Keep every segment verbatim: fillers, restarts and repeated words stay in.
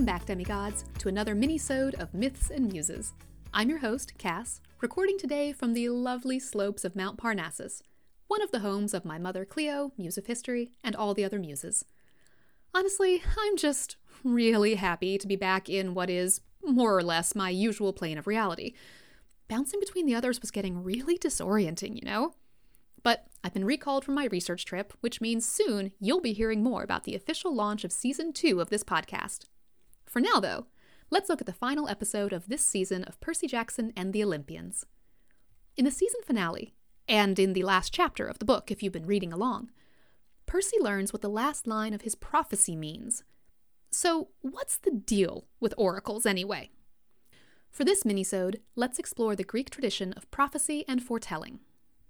back, demigods, to another mini-sode of Myths and Muses. I'm your host, Cass, recording today from the lovely slopes of Mount Parnassus, one of the homes of my mother Cleo, Muse of History, and all the other muses. Honestly, I'm just really happy to be back in what is, more or less, my usual plane of reality. Bouncing between the others was getting really disorienting, you know? But I've been recalled from my research trip, which means soon you'll be hearing more about the official launch of Season two of this podcast. For now, though, let's look at the final episode of this season of Percy Jackson and the Olympians. In the season finale, and in the last chapter of the book if you've been reading along, Percy learns what the last line of his prophecy means. So what's the deal with oracles anyway? For this minisode, let's explore the Greek tradition of prophecy and foretelling.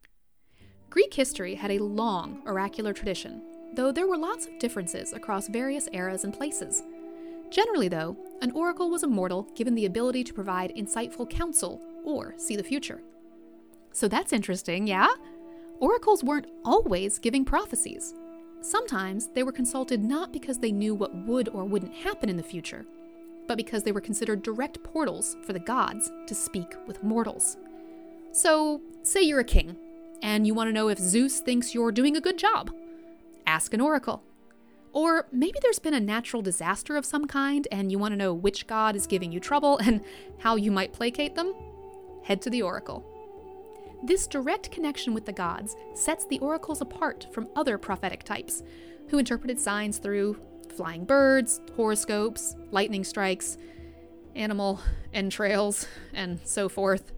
Greek history had a long oracular tradition, though there were lots of differences across various eras and places. Generally, though, an oracle was a mortal given the ability to provide insightful counsel or see the future. So that's interesting, yeah? Oracles weren't always giving prophecies. Sometimes they were consulted not because they knew what would or wouldn't happen in the future, but because they were considered direct portals for the gods to speak with mortals. So, say you're a king, and you want to know if Zeus thinks you're doing a good job. Ask an oracle. Or maybe there's been a natural disaster of some kind, and you want to know which god is giving you trouble and how you might placate them. Head to the oracle. This direct connection with the gods sets the oracles apart from other prophetic types, who interpreted signs through flying birds, horoscopes, lightning strikes, animal entrails, and so forth.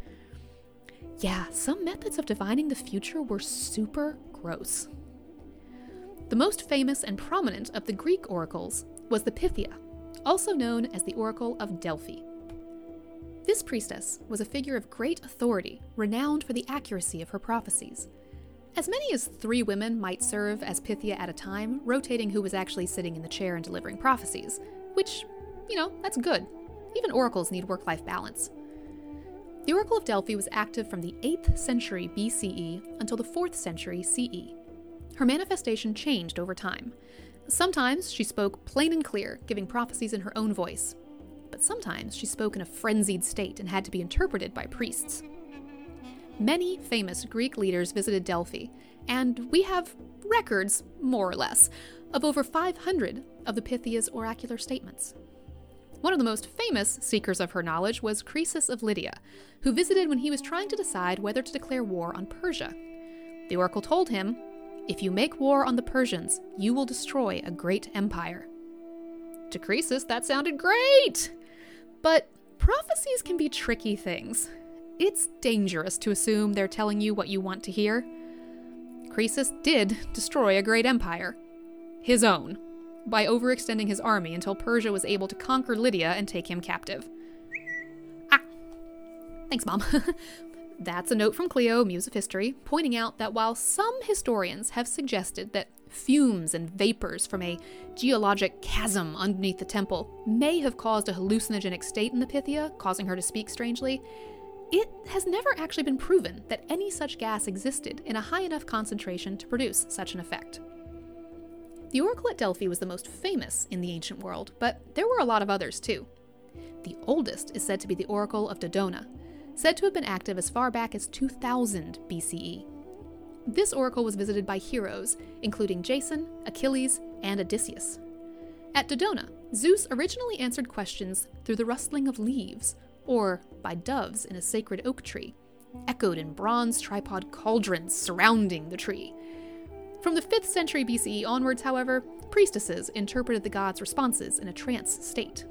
Yeah, some methods of divining the future were super gross. The most famous and prominent of the Greek oracles was the Pythia, also known as the Oracle of Delphi. This priestess was a figure of great authority, renowned for the accuracy of her prophecies. As many as three women might serve as Pythia at a time, rotating who was actually sitting in the chair and delivering prophecies, which, you know, that's good. Even oracles need work-life balance. The Oracle of Delphi was active from the eighth century B C E until the fourth century C E. Her manifestation changed over time. Sometimes she spoke plain and clear, giving prophecies in her own voice. But sometimes she spoke in a frenzied state and had to be interpreted by priests. Many famous Greek leaders visited Delphi, and we have records, more or less, of over five hundred of the Pythia's oracular statements. One of the most famous seekers of her knowledge was Croesus of Lydia, who visited when he was trying to decide whether to declare war on Persia. The oracle told him, "If you make war on the Persians, you will destroy a great empire." To Croesus, that sounded great! But prophecies can be tricky things. It's dangerous to assume they're telling you what you want to hear. Croesus did destroy a great empire. His own. By overextending his army until Persia was able to conquer Lydia and take him captive. Ah! Thanks, Mom. That's a note from Cleo, Muse of History, pointing out that while some historians have suggested that fumes and vapors from a geologic chasm underneath the temple may have caused a hallucinogenic state in the Pythia, causing her to speak strangely, it has never actually been proven that any such gas existed in a high enough concentration to produce such an effect. The Oracle at Delphi was the most famous in the ancient world, but there were a lot of others too. The oldest is said to be the Oracle of Dodona, said to have been active as far back as two thousand B C E. This oracle was visited by heroes, including Jason, Achilles, and Odysseus. At Dodona, Zeus originally answered questions through the rustling of leaves, or by doves in a sacred oak tree, echoed in bronze tripod cauldrons surrounding the tree. From the fifth century B C E onwards, however, priestesses interpreted the gods' responses in a trance state.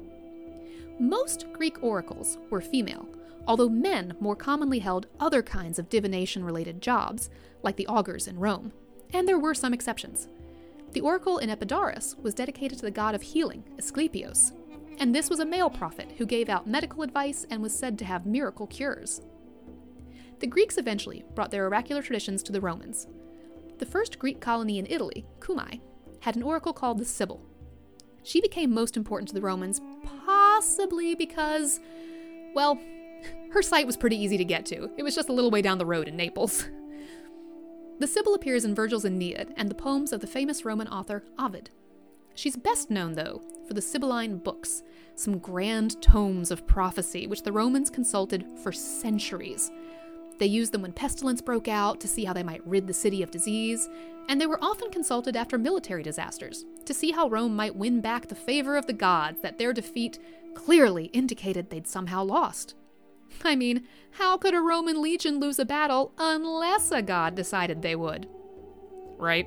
Most Greek oracles were female, although men more commonly held other kinds of divination-related jobs, like the augurs in Rome, and there were some exceptions. The oracle in Epidaurus was dedicated to the god of healing, Asclepios, and this was a male prophet who gave out medical advice and was said to have miracle cures. The Greeks eventually brought their oracular traditions to the Romans. The first Greek colony in Italy, Cumae, had an oracle called the Sibyl. She became most important to the Romans, possibly because, well, her site was pretty easy to get to. It was just a little way down the road in Naples. The Sibyl appears in Virgil's Aeneid and the poems of the famous Roman author Ovid. She's best known, though, for the Sibylline Books, some grand tomes of prophecy which the Romans consulted for centuries. They used them when pestilence broke out to see how they might rid the city of disease, and they were often consulted after military disasters to see how Rome might win back the favor of the gods that their defeat clearly indicated they'd somehow lost. I mean, how could a Roman legion lose a battle unless a god decided they would? Right?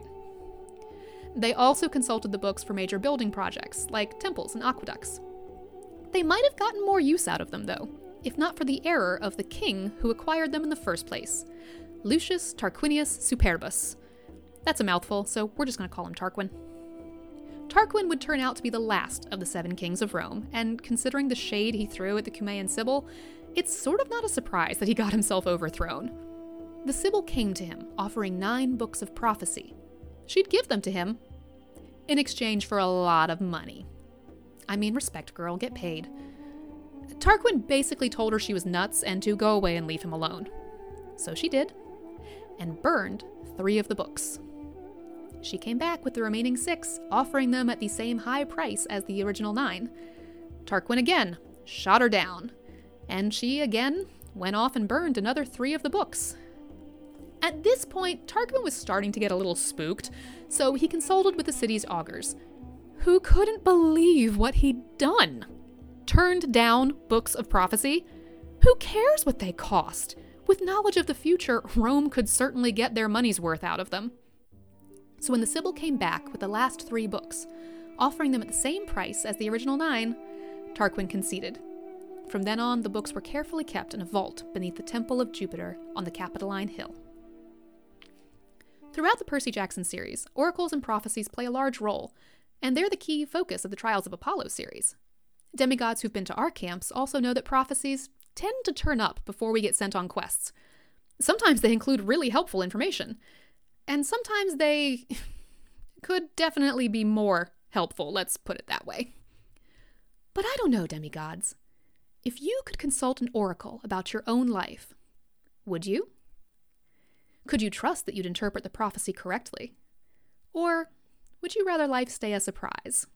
They also consulted the books for major building projects, like temples and aqueducts. They might have gotten more use out of them, though, if not for the error of the king who acquired them in the first place, Lucius Tarquinius Superbus. That's a mouthful, so we're just going to call him Tarquin. Tarquin would turn out to be the last of the seven kings of Rome, and considering the shade he threw at the Cumaean Sibyl, it's sort of not a surprise that he got himself overthrown. The Sibyl came to him, offering nine books of prophecy. She'd give them to him in exchange for a lot of money. I mean, respect, girl, get paid. Tarquin basically told her she was nuts and to go away and leave him alone. So she did, and burned three of the books. She came back with the remaining six, offering them at the same high price as the original nine. Tarquin again shot her down, and she again went off and burned another three of the books. At this point, Tarquin was starting to get a little spooked, so he consulted with the city's augurs, who couldn't believe what he'd done. Turned down books of prophecy? Who cares what they cost? With knowledge of the future, Rome could certainly get their money's worth out of them. So when the Sibyl came back with the last three books, offering them at the same price as the original nine, Tarquin conceded. From then on, the books were carefully kept in a vault beneath the Temple of Jupiter on the Capitoline Hill. Throughout the Percy Jackson series, oracles and prophecies play a large role, and they're the key focus of the Trials of Apollo series. Demigods who've been to our camps also know that prophecies tend to turn up before we get sent on quests. Sometimes they include really helpful information, and sometimes they could definitely be more helpful, let's put it that way. But I don't know, demigods. If you could consult an oracle about your own life, would you? Could you trust that you'd interpret the prophecy correctly? Or would you rather life stay a surprise?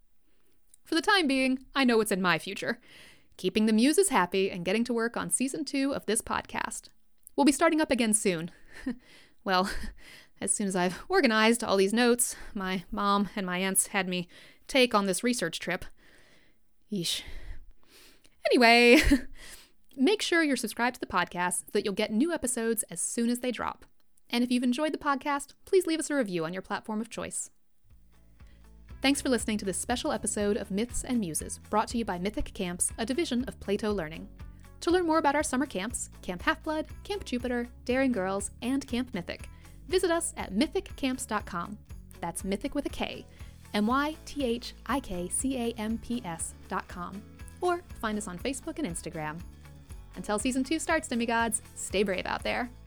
For the time being, I know what's in my future. Keeping the muses happy and getting to work on season two of this podcast. We'll be starting up again soon. Well, as soon as I've organized all these notes my mom and my aunts had me take on this research trip. Yeesh. Anyway, make sure you're subscribed to the podcast so that you'll get new episodes as soon as they drop. And if you've enjoyed the podcast, please leave us a review on your platform of choice. Thanks for listening to this special episode of Myths and Muses, brought to you by Mythic Camps, a division of Plato Learning. To learn more about our summer camps, Camp Half-Blood, Camp Jupiter, Daring Girls, and Camp Mythic, visit us at mythic camps dot com. That's Mythic with a K, M Y T H I K C A M P S dot com. Or find us on Facebook and Instagram. Until season two starts, demigods, stay brave out there.